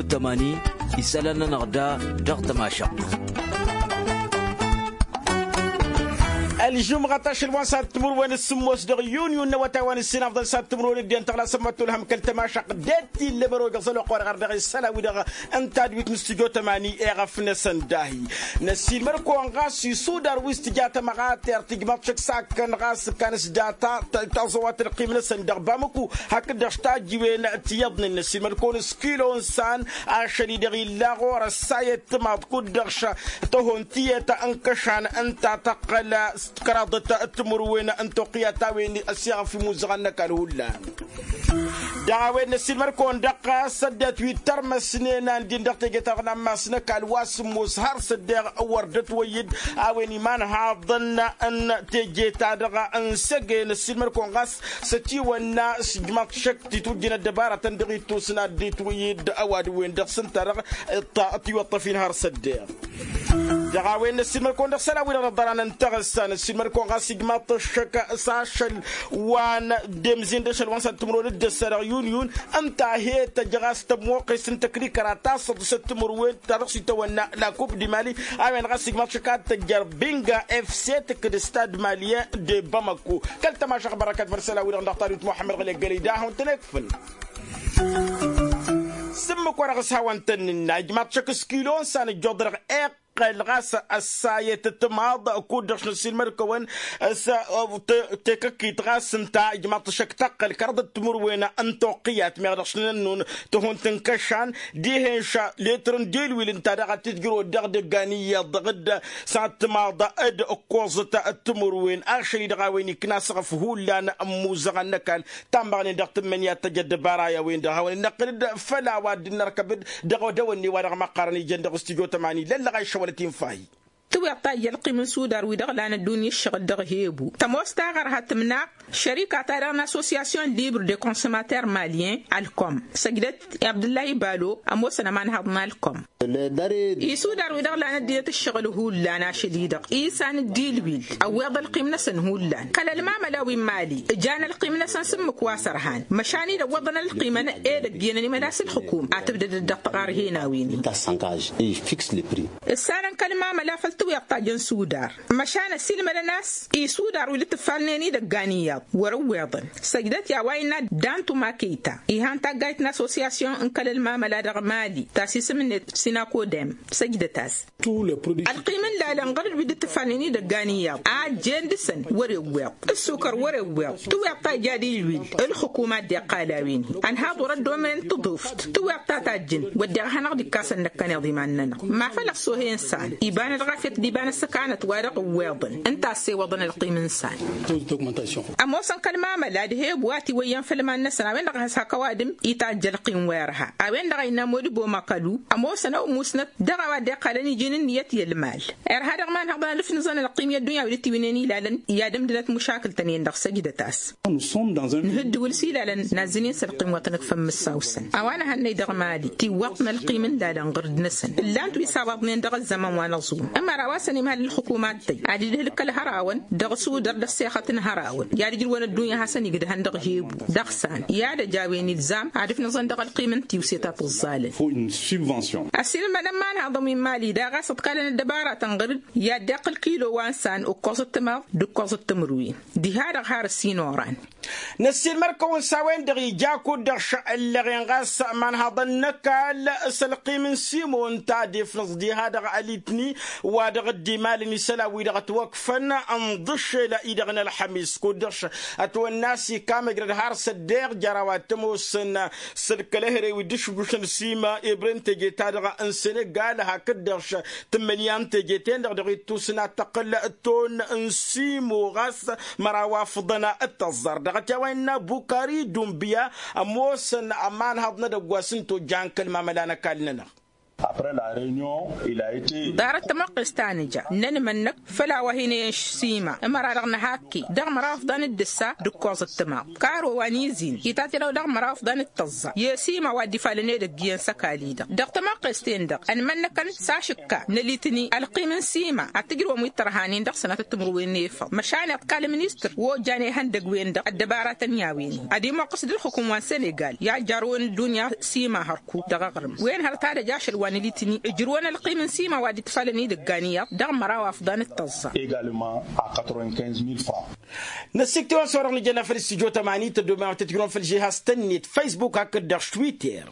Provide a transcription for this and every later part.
تماني يسألنا نغدا دغ تماشق الجمعة تشرب سات تمر وين السموس دغ يونيون وتوان السنة أفضل سات تمر وين دي انتغلا سمت لهم كل تماشق دتي اللي برو قصلوا قوار غردغ السلا ودغ انت دويت نستجو تماني اغف نسن داهي نسيل مركو انغاس يسودر ويستجات مغات ارتجمات شك ساكن غاس كان سجاتا تازوات القيم نسن دغ بامكو هكذا اشتاجي وين تيضن نسيل مركو نسكيلو انسان عشان يدغي لاغور السايت ما تكون دغشا تهون تيتا انكشان انت تقل كرادة التمر وين أنتو قياتا وين أسيغ في موزغانا كالهولا دعوين نسيل كون دقا سدت ويتر مسنينا ندين دقتي جتاغنا مسنا كالواس موسهر سدر وردت ويد اوين ايمان هاضن ان تيجي تادغا ان سجي نسيل كون غاس ستي ونا سجمات شكتي توجينا دبارة تندغي توسنا ديت ويد اواد وين دقسن ترغ الطاقتي والطفين هار سدر دعوين نسيل كون دقسنا وين نضران انتغسان نسيل كون غاس سجمات شك ساشل وان دمزين دشل وانسا تمرون الدسر يونيون انت هي تجغاس تموقع سنتكري كراتا صدست مروين ترقصي تونا لا كوب دي مالي امن غاسك ماتشكات تجر بينغا اف سي تك استاد ماليان دي باماكو كلت ما شيخ بركات فرسلا ولا نختار محمد غلي قليدا هون تنكفل سمك ورغس هاون تن نجمات شك سكيلون سان جودر الغاس الساية تتماض كودش نسيل مركوين تككي تغاس انتا جماعة شك تقل كرد التمر وين انتو قيات ميغدش ننون تهون تنكشان ديهنشا ليترن ديلويل انتا دغا تتجرو دغدغانية ضغد ساعة تماض اد اقوزة التمر وين اخشري دغاويني كناس غفهولان اموزغا نكال تنبغني دغت من يتجد بارايا وين دغاوين نقل فلا واد نركب دغو دوني ورغ مقارني جندغ استيجو تماني للا شوالتين فاي توقع يلقي من سودار ويدغ لان الدنيا الشغل دغ هيبو تموستا غير هاتمناق شركة تايران اسوسياسيون ليبر دي كونسوماتير ماليين الكوم سجلت عبد الله بالو اموسنا ما نهضنا الكوم يسودار ويدغ لان ديت الشغل هو لنا شديدق ايسان الديل ويل او يضل قيمنا سن هو لان كلا الماملاوي مالي جانا القيمنا سن سمك واسرهان مشاني لو وضنا القيمه ايه دقينا مداس الحكومه اتبدا الدق غار هنا وين تا سانكاج اي فيكس لي بري السان كلمه ملا فلتو يقطع جن سودار مشان السلم الناس اي سودار ولت فالني دغانيه ورويضن سجدت يا وينا دانتو ماكيتا اي هانتا غايتنا اسوسياسيون ان كل الماملا دغ مالي تاسيس من سيناكو دم سجدتاس القيمه لا لنقرر بدت فالني دغانيه جندسن وريويض السكر وريويض تو يقطع جادي الويل الحكومه دي قالاوين ان هذا رد من تضفت تو يقطع تاجن ودي هنقضي كاسن كان ضماننا ما فلق سوهي انسان يبان الغافت ديبان السكانة وارق ويضن انت سي وضن القيمة انسان اموسن كلمة ملاد هي بواتي ويان فلمان نسنا وين دغا كوادم يتاجل قيم ويرها اوين دغا ينامودي بو مقالو اموسن او موسنت دغا ودي قالني جنن نيت المال هذا ما نهضنا لفن زن القيمة الدنيا ولتي وينني لالن يادم دلت مشاكل تانيين دغ سجدتاس نهد ولسي لالن نازلين سرقيم وطنك فم الساوسن اوانا هني دغ مالي تي وقنا القيمة لالن غرد نسن اللان توي سابضنين دغ الزمن ونظوم اما رواسني مال الحكومات تي عادي لك الهراون دغ سودر دسيخه هراون يا رجل ولا الدنيا حسن يقد هندغ هيب دغسان يا دا جاوين الزام عارف نظن دغ القيمه تي وسيتا الظالم فو ان سوبفونسيون اسيل ما نهضم من مالي دا غاصت قال الدباره تنغرد يا دق الكيلو وانسان وقص التمر دقص التمروين دي هذا هار السينوران نسيل مركون ساوين دغي جاكو دغش اللي غنغاس من هذا النكال سلقي من سيمون تادي فنصدي هذا عليتني ودغ الدمال نسلاوي دغ توقفن انضش الى ايدغنا الحميس كودش اتو الناس كام غير هار صديق جراوات موسن سلك لهري ودش بوشن سيما ابرن تجي تادغ ان سنغال هكدش تمنيان تجي تندغ توسنا تقل تون انسيمو غاس مراوافضنا التزر دغ تاوينا بوكاري دومبيا موسن امان هضنا دغواسن تو جانكل ما ملانا كالنا Après la réunion, il a été دارت مقص تانجا نن منك فلا وهينيش سيما امرا رغنا هاكي دغ مراف دان الدسا دكوز التماق كارو وانيزين يتاتي لو دغ مراف دان التزا يا سيما وادي فالني دغيان سكاليدا دغ تمقص تندق ان منك كان ساشكا نليتني القيمن سيما اتجرو ميترهانين دغ سنه تمروين نيف مشان قال مينستر و جاني هندق وين دغ الدبارات نياوين ادي مقصد الحكومه السنغال يا جارون الدنيا سيما هركو دغ غرم وين هرتا جاش الوانيليتني اجرون القيمن سيما وادي تفالني دغانيا دغ مراو افدان التزا également à 95 000 francs. نسيك توا صورة لجنا في الاستديو 80 تدوما تتقرون في الجهاز تنيت فيسبوك هكذا تويتر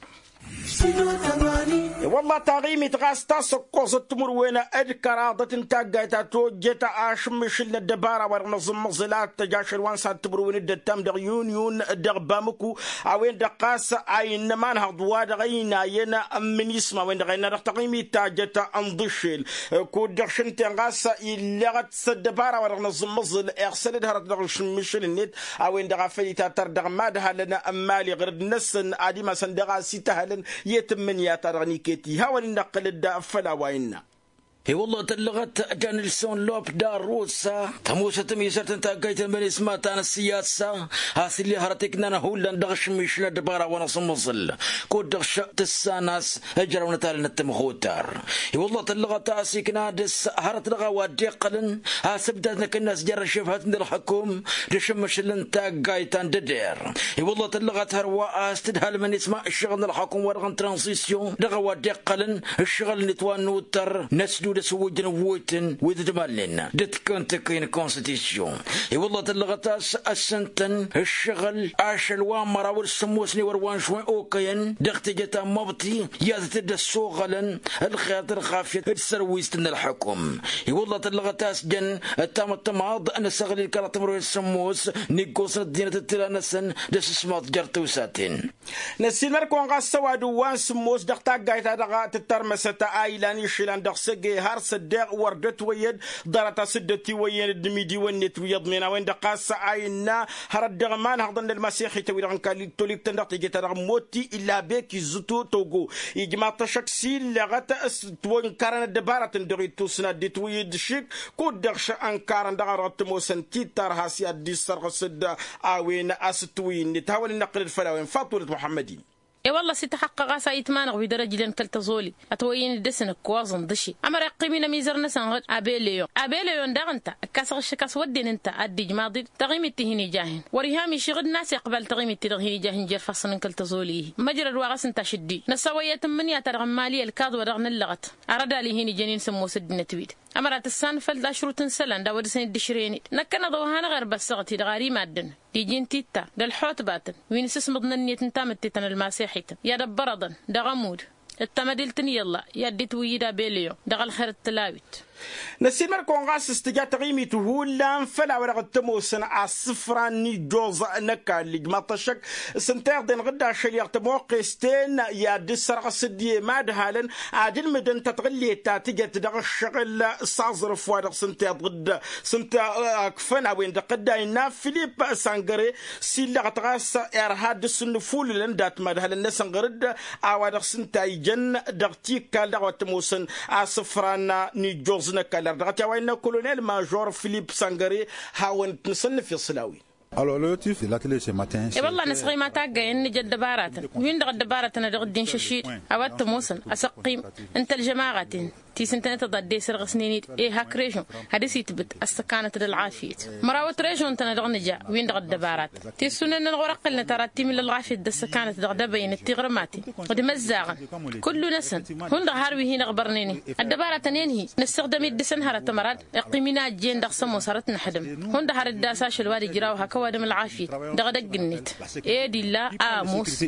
والله تغيمي تغاستا سقوص التمر وين أذكر ضد تاجتا توجت عاشمش الدبارة ورنظم مزلات تجاشر وانسا التمر وين الدتام دغيون دغبامكو أوين دقاس عين ما نهضوا دغينا ينا من يسمع وين دغينا رختقيمي تاجتا أنضشل كود دغشن تنغاس إلغت الدبارة ورنظم مزل إرسل دهرت دغشمش النت أوين دغفلي تاتر دغمادها لنا أمالي غير نسن عادي ما سندغاسي تهلن يتم يا ترغني كيتي هاول النقل الدا فلا وينا هي والله تلغت جان السون لوب دار روسا تموسة تميسر تنتاقيت من اسمات عن السياسة هاسي اللي هرتكنا نهولا دغش مشنا دبارة ونصمصل كود دغش تساناس هجر ونتال نتمخوتار هي والله تلغت اسيكنا دس هرت لغا وديقلن هاسبدتنا كناس جر شفهات ندر حكوم دشمش لنتاقيت عن ددير هي والله تلغت هروا استدهال من اسماء الشغل الحكوم ورغن ترانسيسيون دغا وديقلن الشغل نتوان نوتر نسدو سوجنا ووتن ويدمالنا دتكون تكين كونستيتيون اي والله تلغتاس السنتن الشغل عاش الوامرة والسموسني وروان شوي اوكين دغت جتا مبطي يا تدسو غلن الخاطر خافية السرويستن الحكم اي والله تلغتاس جن التام التماض انا سغلي الكراتمرو السموس نيكوس الدينة التلانسن دس سمات جرتو ساتين نسي مركون غاسوا دوان سموس دغتا قايتا دغا تترمسة ايلاني شيلان دغسقي هار صدق وردت ويد ضرت سدتي وين دميدي ونت ويد من وين دقاس عينا هرد غمان هضن المسيحي توي عن كالي توليك تندق تجي موتي الا بك زتو توغو يجمع تشكسي لغت توين كارن الدبارة تندري توسنا دي تويد شيك كود دغش ان كارن دغرت موسن تيتر هاسيا دي سرق سد اوين استوين نتاول النقل الفلاوين فاطمة محمدين اي والله ستحقق سايتمانغ بدرجة لن كالتزولي اتوين الدسن كوازن دشي اما رقمينا ميزرنا سنغد ابيليون دغنتا كاسغ الشكاس ودين انت ادي جماضي تغيمي تهيني جاهن وريهامي شغد ناس يقبل تغيمي تغيني جاهن جير فصن كالتزولي مجرى الواغس انت شدي نسوية من يترغم مالي الكاض ورغن اللغت اردا لي هيني جنين سمو سدنا تويد امرات السان فلدا شروط سلان دا ودسن الدشريني نكنا ضوهانا غير بسغتي دغاري مادن ديجين تيتا دالحوت باتن وين سسمضنا نيت انتامت تيتن الماسيحيتا يا دبردن دغمود التمدلتني يلا يا ديت ويدا بيليو دغل خير التلاويت نسيم مركون غاس استجات قيمته هولا فلا ورق التموسن عصفراني جوز نكا اللي جمطشك سنتير دين غدا شليغ تموقستين يا دسر سدي ماد هالن عادل مدن تتغلي تاتجت دغ الشغل صازر فوادق سنتير غدا سنتير كفنا وين دقداينا فيليب سانغري سيلا غتغاس ارهاد سنفول لندات ماد هالن سانغرد اوادق سنتاي جن دغتيكا دغ التموسن عصفران ني جوز نكالر دغتي وين كولونيل ماجور فيليب سانغاري هاون تنصن في الصلاوي. Alors l'objectif de l'atelier ce matin c'est والله نسغي ما تاقى إن جد دبارات وين دغ دبارات أنا دغدين ششيد أود موسن أسقيم أنت الجماعة تيسنتنا تضدي سرق سنينيت إيه هاك ريجون هذا سيتبت استكانت للعافية مراوت ريجون تنا دغ نجا وين دغ دبارات تيسونن الغرق اللي ترى من العافية دس كانت دغ دبين التغرماتي قد مزاغا كل نسن هون دغ هاروي هنا غبرنيني الدبارات نينهي نستخدم الدسن هرت مراد قيمنا جين دغ سمو صارت نحدم هون دغ الداساش الوادي جراو هكا وادم العافية دغ دق النت إيه دي لا آموس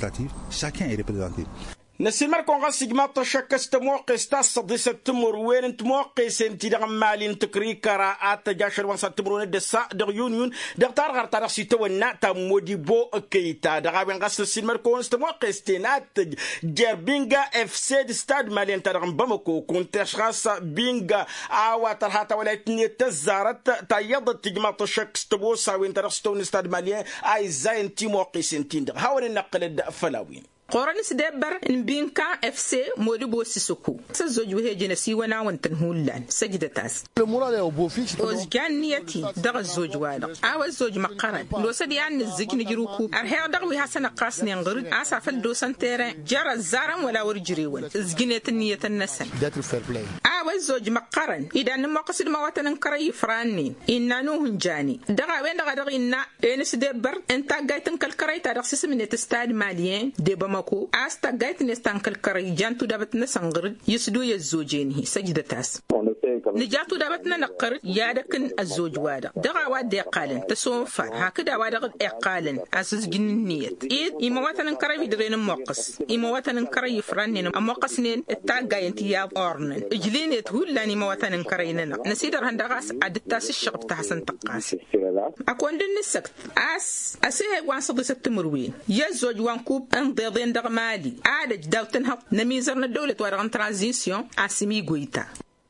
chacun est représenté. نسي مركون غاسي جماط شكس تموقس تصديس التمر وين انت موقس انت دغ مالين تكري كراءات جاشر وانسا تمرون دسا دغ يونيون دغ تارغر تارسي تونا تمودي بو كيتا دغ بين غاس نسي مركون تموقس تينات جربينغا اف سي ستاد مالين تارغ بامكو كونتش غاس بينغا اوا ترهاتا ولاتني تزارت تايض جماط شكس تبوسا وين تارغ ستون ستاد مالين اي زين تي موقس انت دغ هاون النقل الفلاوين قرن سدبر نبين كان اف سي مولبو سيسوكو سزوج وهي جنسي وانا وانتنهولان سجدتاس وزجان نيتي دغ الزوج وادا او الزوج مقرن لو سدي عن الزجن جروكو ارهي دغوي حسن قاسني نغرد اسف الدوسن تيران جرى الزارم ولا ورجريون زجنت النيه النسن او الزوج مقرن اذا نمقصد مواتن كري فرانين انانو هنجاني دغا وين دغ ان انس دبر انت جايتن كالكري تارخص من تستاد ماليين دبمكو استا جايت نستانكل كري جانتو دابتنا سنغرد يسدو يزوجينه سجدتاس نجاتو دابتنا نقر يادكن الزوج وادا دغا واد قالن تسوفا هكذا واد قالن اساس جننيت يمواتن كري درين موقس يمواتن كري فرانين موقسنين التاغاينتي يا اورن اجلينت هولاني مواتن كريننا نسيدر هندغاس عدتاس الشغب تحسن تقاس اكون دنسكت اسي وان صدست مروين يا زوج وانكوب ان ضيضين دغ مالي عادج داوتنها نميزرنا الدولة ورغم ترانزيسيون اسمي غويتا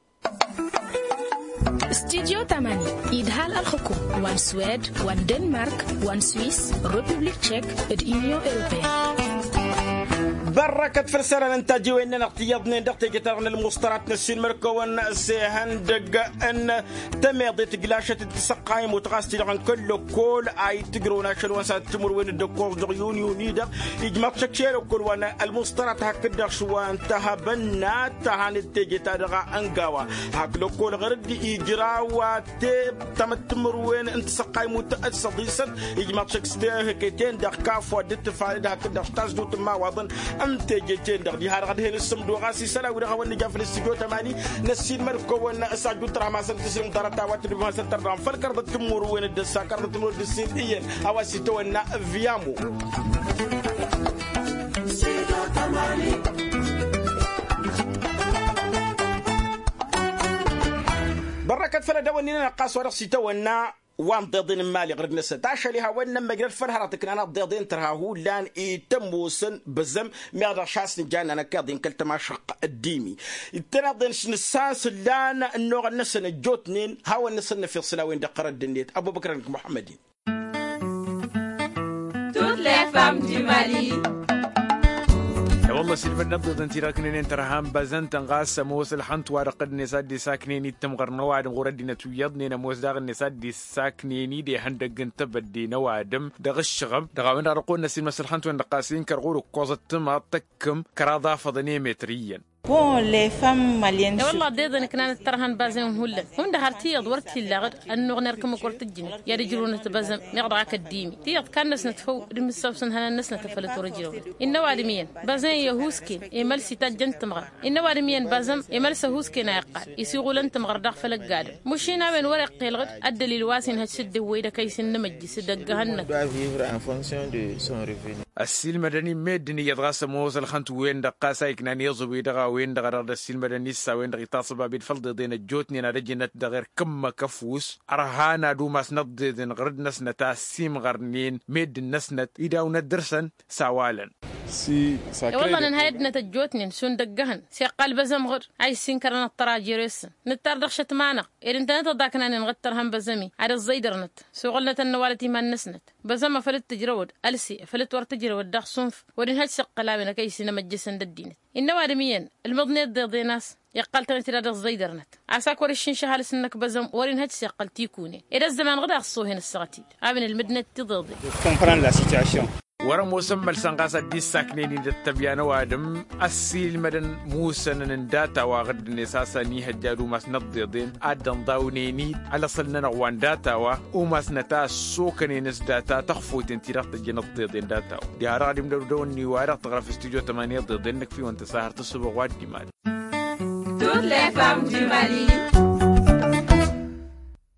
استديو تماني إدهال الحكوم وان سويد وان دنمارك وان سويس ريبوبليك تشيك اليونيون أوروبية بركة فرسالة ننتاجي وإننا اقتياضنا ندقتي قطارنا المسترات نسين مركوان سيهندق أن تميضي تقلاشة تسقايم وتغاستي لغن كل أي تقرونا شلوان ساتمر وين الدكور دغيون يونيدا يجمع تشكشير وكل وانا المسترات هكذا شوان تهبنا تهان التيجي تادغا أنقاوا هكذا كل غرد إجراوا تمتمر وين انت سقايم وتأسضيسا يجمع تشكشير هكتين دغ كافوا دت فالد هكذا تازدو تما وابن أنت جيتين دغدي هذا غد هنا السمدو غاسي سلا وده هون جاف الاستوديو تماني نسين مركو ونا اساجو ترى ما سنت تسلم درتا واتر ما سنت رام فالكر تمور وين الدسا كر تمور دسين ايه اواسي تونا فيامو سيدو تماني بركة فلا ونينا نقاس ورقسي تونا وان ضيضين مالي غير نسا تاشاليها وين لما قرر فرها تكنا ضيضين ترها هو لان يتموسن بزم ميغدا شاسن جانا انا كاضين كلتما شق الديمي التناضين نساس لان انو نسن الجوتنين هاو نسن في الصلاوين دقر الدنيت ابو بكر محمدين Toutes les femmes du Mali. والله سلمان نبض انتي راكنين ترهام بازن تنغاس موس الحنت وارقد نساد دي ساكنيني تمغر نوادم غردنا تويضنينا موس داغ نساد دي ساكنيني دي هندق تبدي نوادم داغ الشغب داغ وين رقون نسيل مس الحنت وين قاسين كرغورو كوزت ما تكم كراضا فضني متريا Bon, les femmes maliennes. والله ديدن كنا ترهن بازم هلا هم دهرتي ضورتي لا انه نركم كرت الجن يا رجلون تبزم يقرعك الديمي تيض كان ناس نتفو المسوسن هنا الناس نتفلت ورجلون انه وادميا بازم يهوسكي يمل سيتا جنت مغر انه وادميا بازم يمل سهوسكي ناقال يسيغول انت مغر داخل القاد مشينا وين ورق الغد الدليل واسن هتشد ويدا كيسن نمجي سدغهن السيل مدني مدني يدغاس موس الخنت وين دقاسا كنان يزوي دغا وين دغرا السيل مدني ساوين دغي تصبا بالفلد دين الجوتني انا رجنت دغير كم كفوس ارهانا دو ماس نض دين غرد نسنتا سيم غرنين مد نسنت يداو ندرسن ساوالا سي والله نهايدنا تجوتني سون دقهن سي قلب زمغر اي سينكرنا الطراجيرس نتار دخشت معنا اذا انت نتضاكنا نغترهم بزمي على الزيدرنت سوغلنا النوالتي ما نسنت بزما فلت تجرود السي فلت ور تجرود دخ صنف ورين هاد شقلابنا كيسنا مجسن الدين انه ادميين المضنيت ضد ناس يقال تنتي هذا الزيدرنت عساك ورشين شهال سنك بزم ورين هاد شقل تيكوني اذا الزمان غدا خصوهن السغتي ابن المدنه تضدي كومبران لا سيتواسيون ورا موسم السنغاسة دي ساكنين دتبيانا وادم السيل مدن موسن داتا واغد نساسا ني هجادو ماس نضيضين ادن داونيني على صلنا نغوان داتا وماس نتا سوكني نس داتا تخفو تنتيرات تجينا ضيضين داتا دي هرادي مدودوني وارق تغرى في استوديو 8 ضيضينك في وانت ساهر تصبغ واد دي مال Toutes les femmes du Mali.